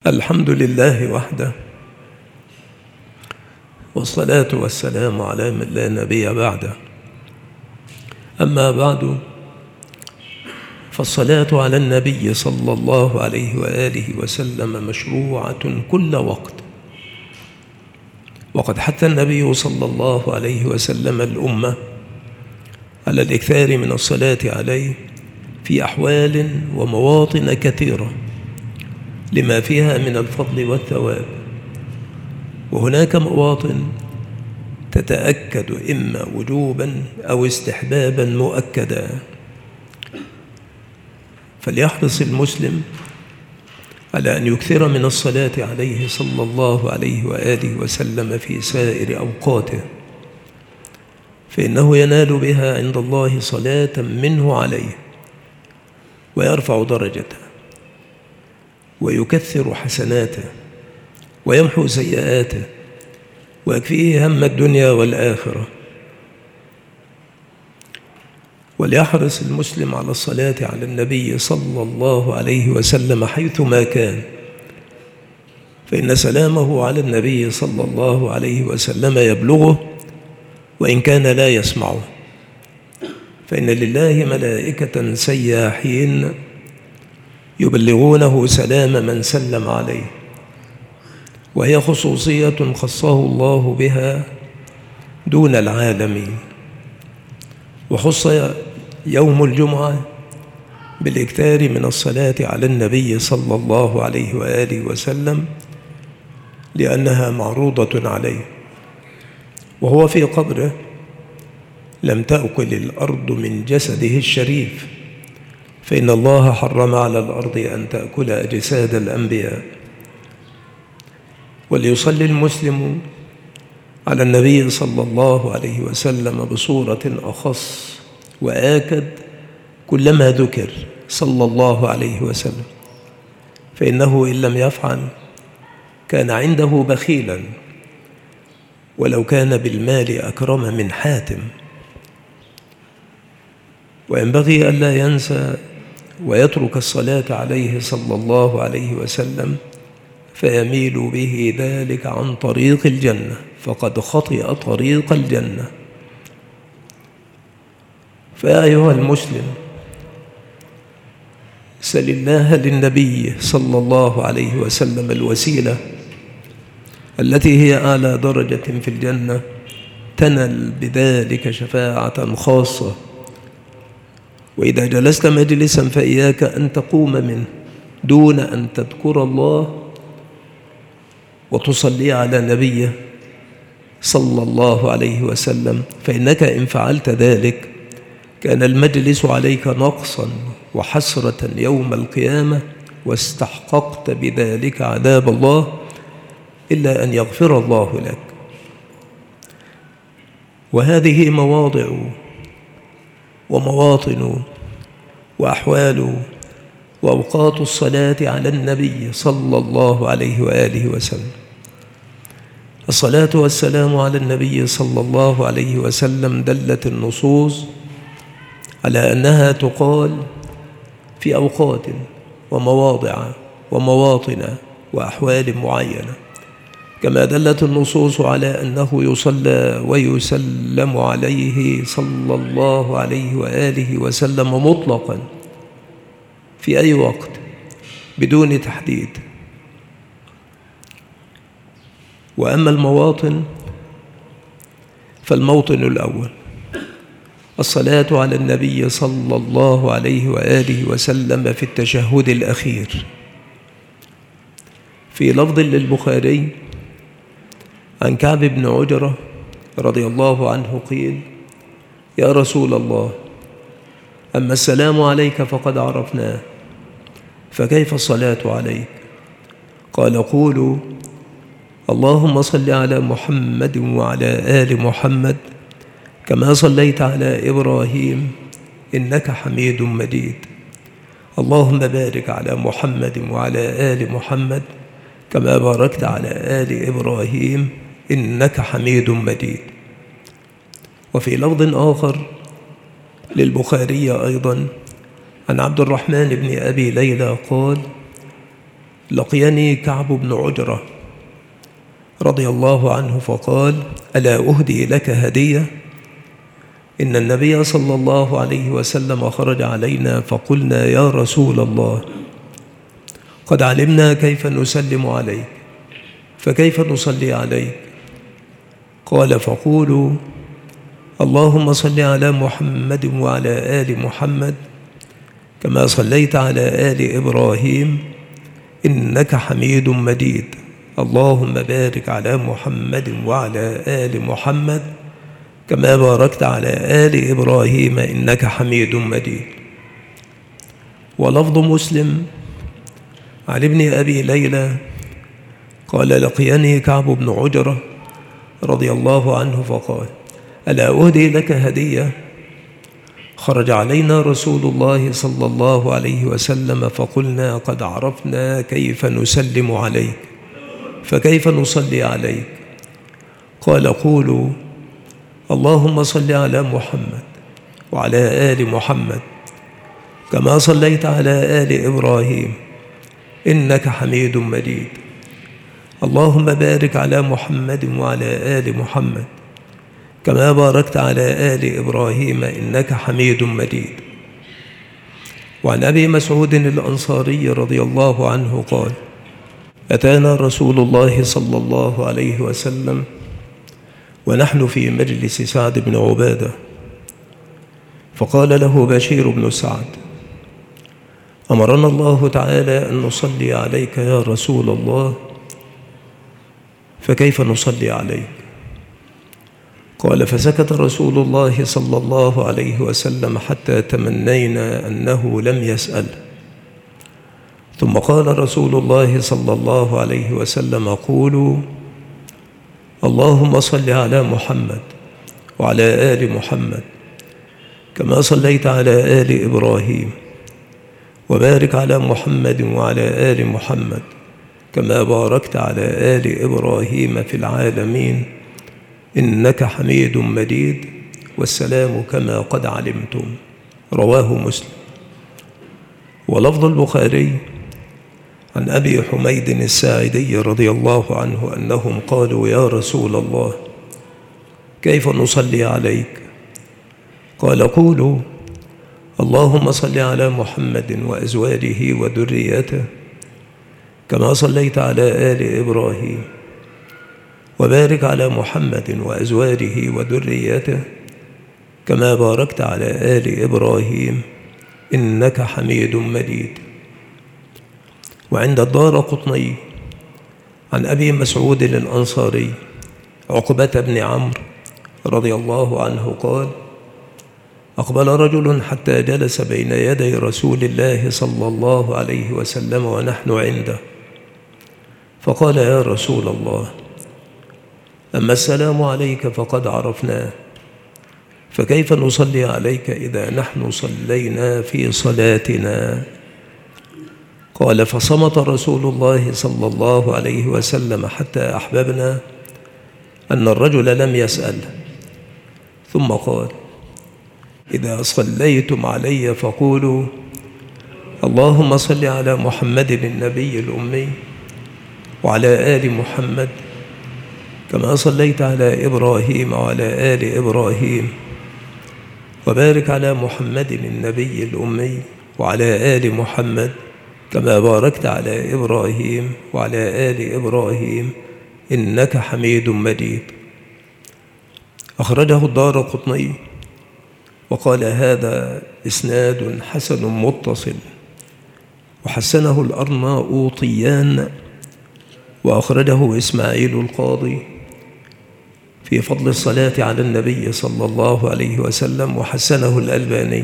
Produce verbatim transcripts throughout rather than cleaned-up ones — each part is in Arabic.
الحمد لله وحده، والصلاة والسلام على من لا نبي بعده. أما بعد، فالصلاة على النبي صلى الله عليه وآله وسلم مشروعة كل وقت، وقد حث النبي صلى الله عليه وسلم الأمة على الإكثار من الصلاة عليه في أحوال ومواطن كثيرة لما فيها من الفضل والثواب. وهناك مواطن تتأكد إما وجوبا أو استحبابا مؤكدا، فليحرص المسلم على أن يكثر من الصلاة عليه صلى الله عليه وآله وسلم في سائر أوقاته، فإنه ينال بها عند الله صلاة منه عليه، ويرفع درجته ويكثر حسناته ويمحو سيئاته ويكفيه هم الدنيا والآخرة. وليحرص المسلم على الصلاة على النبي صلى الله عليه وسلم حيثما كان، فإن سلامه على النبي صلى الله عليه وسلم يبلغه وإن كان لا يسمعه، فإن لله ملائكة سياحين يبلغونه سلام من سلم عليه، وهي خصوصية خصه الله بها دون العالمين. وخص يوم الجمعة بالإكثار من الصلاة على النبي صلى الله عليه وآله وسلم لأنها معروضة عليه، وهو في قبره لم تأكل الأرض من جسده الشريف، فإن الله حرم على الأرض أن تأكل أجساد الأنبياء. وليصلي المسلم على النبي صلى الله عليه وسلم بصورة أخص وآكد كلما ذكر صلى الله عليه وسلم، فإنه إن لم يفعل كان عنده بخيلا، ولو كان بالمال أكرم من حاتم. وينبغي ألا ينسى ويترك الصلاة عليه صلى الله عليه وسلم فيميل به ذلك عن طريق الجنة، فقد خطئ طريق الجنة. فيا أيها المسلم، سل الله للنبي صلى الله عليه وسلم الوسيلة التي هي أعلى درجة في الجنة، تنل بذلك شفاعة خاصة. وإذا جلست مجلسا فإياك أن تقوم منه دون أن تذكر الله وتصلي على نبيه صلى الله عليه وسلم، فإنك إن فعلت ذلك كان المجلس عليك نقصا وحسرة يوم القيامة، واستحققت بذلك عذاب الله، إلا أن يغفر الله لك. وهذه مواضع ومواطن وأحوال وأوقات الصلاة على النبي صلى الله عليه وآله وسلم. الصلاة والسلام على النبي صلى الله عليه وسلم دلت النصوص على أنها تقال في أوقات ومواضع ومواطن وأحوال معينة، كما دلت النصوص على أنه يصلى ويسلم عليه صلى الله عليه وآله وسلم مطلقا في أي وقت بدون تحديد. وأما المواطن فالموطن الأول الصلاة على النبي صلى الله عليه وآله وسلم في التشهد الأخير. في لفظ للبخاري عن كعب بن عجرة رضي الله عنه قيل: يا رسول الله، أما السلام عليك فقد عرفناه، فكيف الصلاة عليك؟ قال: قولوا اللهم صل على محمد وعلى آل محمد كما صليت على إبراهيم إنك حميد مجيد، اللهم بارك على محمد وعلى آل محمد كما باركت على آل إبراهيم إنك حميد مجيد. وفي لفظ آخر للبخاري أيضا عن عبد الرحمن بن أبي ليلى قال: لقيني كعب بن عجرة رضي الله عنه فقال: ألا أهدي لك هدية؟ إن النبي صلى الله عليه وسلم خرج علينا فقلنا: يا رسول الله، قد علمنا كيف نسلم عليك، فكيف نصلي عليك؟ قال: فقولوا: اللهم صل على محمد وعلى آل محمد كما صليت على آل إبراهيم إنك حميد مجيد، اللهم بارك على محمد وعلى آل محمد كما باركت على آل إبراهيم إنك حميد مجيد. ولفظ مسلم عن ابن أبي ليلى قال: لقيني كعب بن عجرة رضي الله عنه فقال: ألا أهدي لك هدية؟ خرج علينا رسول الله صلى الله عليه وسلم فقلنا: قد عرفنا كيف نسلم عليك، فكيف نصلي عليك؟ قال: قولوا: اللهم صل على محمد وعلى آل محمد كما صليت على آل إبراهيم إنك حميد مجيد، اللهم بارك على محمد وعلى آل محمد كما باركت على آل إبراهيم إنك حميد مجيد. وعن أبي مسعود الأنصاري رضي الله عنه قال: أتانا رسول الله صلى الله عليه وسلم ونحن في مجلس سعد بن عبادة، فقال له بشير بن سعد: أمرنا الله تعالى أن نصلي عليك يا رسول الله، فكيف نصلي عليك؟ قال: فسكت رسول الله صلى الله عليه وسلم حتى تمنينا أنه لم يسأل، ثم قال رسول الله صلى الله عليه وسلم: قولوا: اللهم صل على محمد وعلى آل محمد كما صليت على آل إبراهيم، وبارك على محمد وعلى آل محمد كما باركت على آل إبراهيم في العالمين إنك حميد مجيد، والسلام كما قد علمتم. رواه مسلم. ولفظ البخاري عن أبي حميد الساعدي رضي الله عنه أنهم قالوا: يا رسول الله، كيف نصلي عليك؟ قال: قولوا: اللهم صل على محمد وأزواجه وذريته كما صليت على آل إبراهيم، وبارك على محمد وأزواجه وذريته كما باركت على آل إبراهيم إنك حميد مجيد. وعند الدارقطني عن أبي مسعود الأنصاري عقبة بن عمرو رضي الله عنه قال: أقبل رجل حتى جلس بين يدي رسول الله صلى الله عليه وسلم ونحن عنده، فقال: يا رسول الله، أما السلام عليك فقد عرفناه، فكيف نصلي عليك إذا نحن صلينا في صلاتنا؟ قال: فصمت رسول الله صلى الله عليه وسلم حتى أحببنا أن الرجل لم يسأل، ثم قال: إذا صليتم علي فقولوا: اللهم صل على محمد النبي الأمي وعلى آل محمد كما صليت على إبراهيم وعلى آل إبراهيم، وبارك على محمد النبي الأمي وعلى آل محمد كما باركت على إبراهيم وعلى آل إبراهيم إنك حميد مجيد. أخرجه الدارقطني وقال: هذا إسناد حسن متصل، وحسنه الأرناؤوطيان، وأخرجه إسماعيل القاضي في فضل الصلاة على النبي صلى الله عليه وسلم، وحسنه الألباني.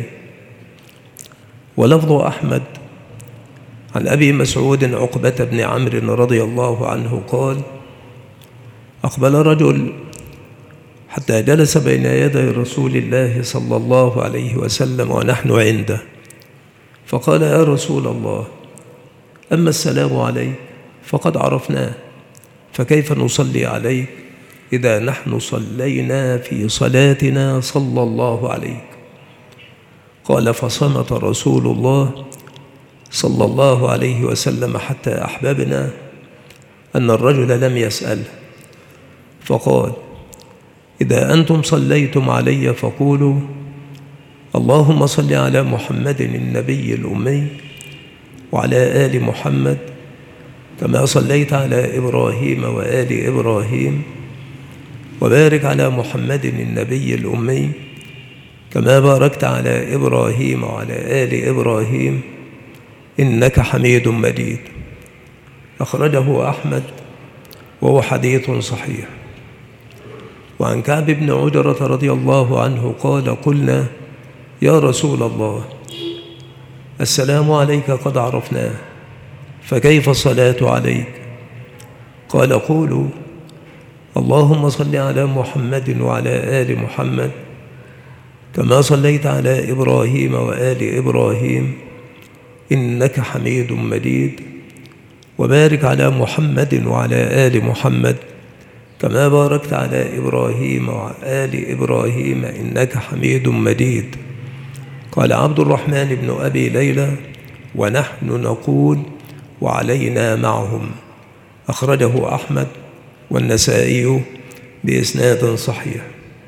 ولفظ أحمد عن أبي مسعود عقبة بن عمرو رضي الله عنه قال: أقبل رجل حتى جلس بين يدي رسول الله صلى الله عليه وسلم ونحن عنده، فقال: يا رسول الله، أما السلام عليك فقد عرفناه، فكيف نصلي عليك إذا نحن صلينا في صلاتنا صلى الله عليك؟ قال: فصمت رسول الله صلى الله عليه وسلم حتى أحببنا أن الرجل لم يسأل فقال: إذا أنتم صليتم علي فقولوا اللهم صل على محمد النبي الأمي وعلى آل محمد كما صليت على إبراهيم وآل إبراهيم، وبارك على محمد النبي الأمي كما باركت على إبراهيم وعلى آل إبراهيم إنك حميد مجيد. أخرجه أحمد وهو حديث صحيح. وعن كعب بن عجرة رضي الله عنه قال: قلنا يا رسول الله السلام عليك قد عرفناه، فكيف الصلاة عليك؟ قال: قولوا اللهم صل على محمد وعلى آل محمد كما صليت على إبراهيم وآل إبراهيم إنك حميد مجيد، وبارك على محمد وعلى آل محمد كما باركت على إبراهيم وآل إبراهيم إنك حميد مجيد. قال عبد الرحمن بن أبي ليلى: ونحن نقول وعلينا معهم. أخرجه أحمد والنسائي بإسناد صحيح.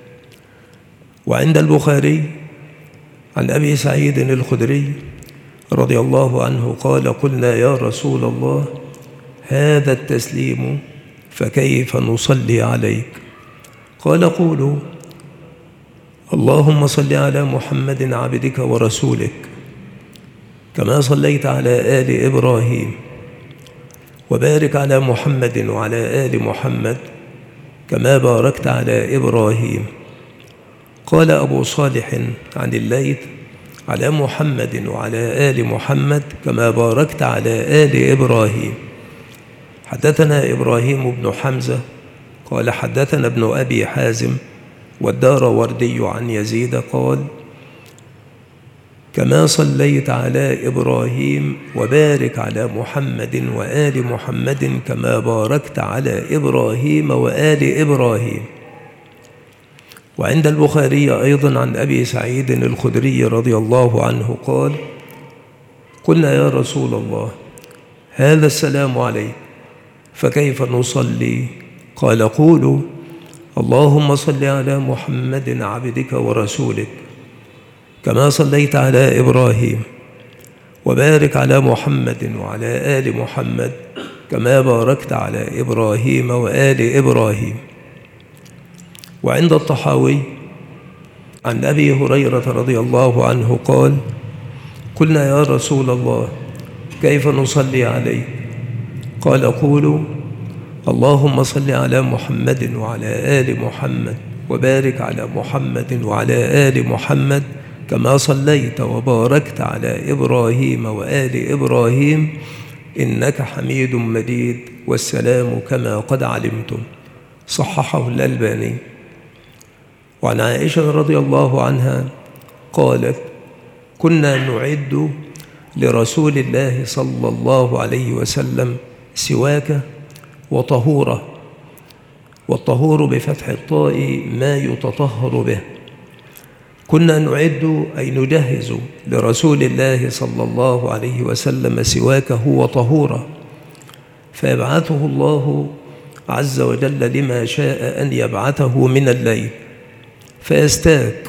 وعند البخاري عن أبي سعيد الخدري رضي الله عنه قال: قلنا يا رسول الله هذا التسليم فكيف نصلي عليك؟ قال: قولوا اللهم صل على محمد عبدك ورسولك كما صليت على آل إبراهيم، وبارك على محمد وعلى آل محمد كما باركت على إبراهيم. قال أبو صالح عن الليث: على محمد وعلى آل محمد كما باركت على آل إبراهيم. حدثنا إبراهيم بن حمزة قال: حدثنا ابن أبي حازم والداروردي عن يزيد قال: كما صليت على إبراهيم وبارك على محمد وآل محمد كما باركت على إبراهيم وآل إبراهيم. وعند البخاري أيضا عن أبي سعيد الخدري رضي الله عنه قال: قلنا يا رسول الله هذا السلام عليك فكيف نصلي؟ قال: قولوا اللهم صل على محمد عبدك ورسولك كما صليت على إبراهيم، وبارك على محمد وعلى آل محمد كما باركت على إبراهيم وآل إبراهيم. وعند الطحاوي عن أبي هريرة رضي الله عنه قال: قلنا يا رسول الله كيف نصلي عليك؟ قال: قولوا اللهم صل على محمد وعلى آل محمد وبارك على محمد وعلى آل محمد كما صليت وباركت على إبراهيم وآل إبراهيم إنك حميد مجيد، والسلام كما قد علمتم. صححه الألباني. وعن عائشة رضي الله عنها قالت: كنا نعد لرسول الله صلى الله عليه وسلم سواك وطهورة، والطهور بفتح الطاء ما يتطهر به. كنا نعد أي نجهز لرسول الله صلى الله عليه وسلم سواكه وطهورة، فيبعثه الله عز وجل لما شاء أن يبعثه من الليل، فيستاك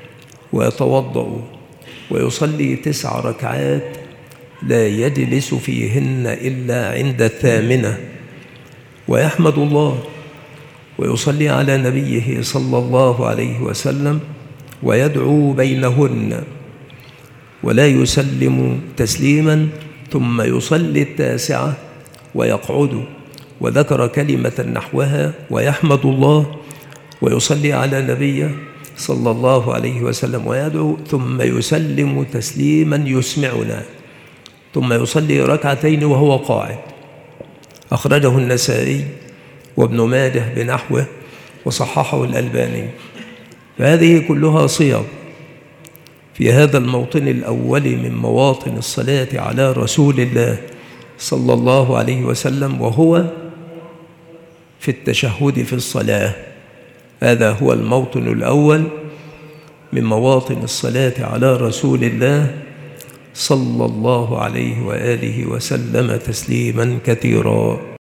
ويتوضأ ويصلي تسع ركعات لا يجلس فيهن إلا عند الثامنة، ويحمد الله ويصلي على نبيه صلى الله عليه وسلم ويدعو بينهن، ولا يسلم تسليما ثم يصلي التاسعة ويقعد، وذكر كلمة نحوها ويحمد الله ويصلي على نبيه صلى الله عليه وسلم ويدعو ثم يسلم تسليما يسمعنا، ثم يصلي ركعتين وهو قاعد. أخرجه النسائي وابن ماجه بنحوه وصححه الألباني. فهذه كلها صيغ في هذا الموطن الأول من مواطن الصلاة على رسول الله صلى الله عليه وسلم، وهو في التشهد في الصلاة. هذا هو الموطن الأول من مواطن الصلاة على رسول الله صلى الله عليه وآله وسلم تسليما كثيرا.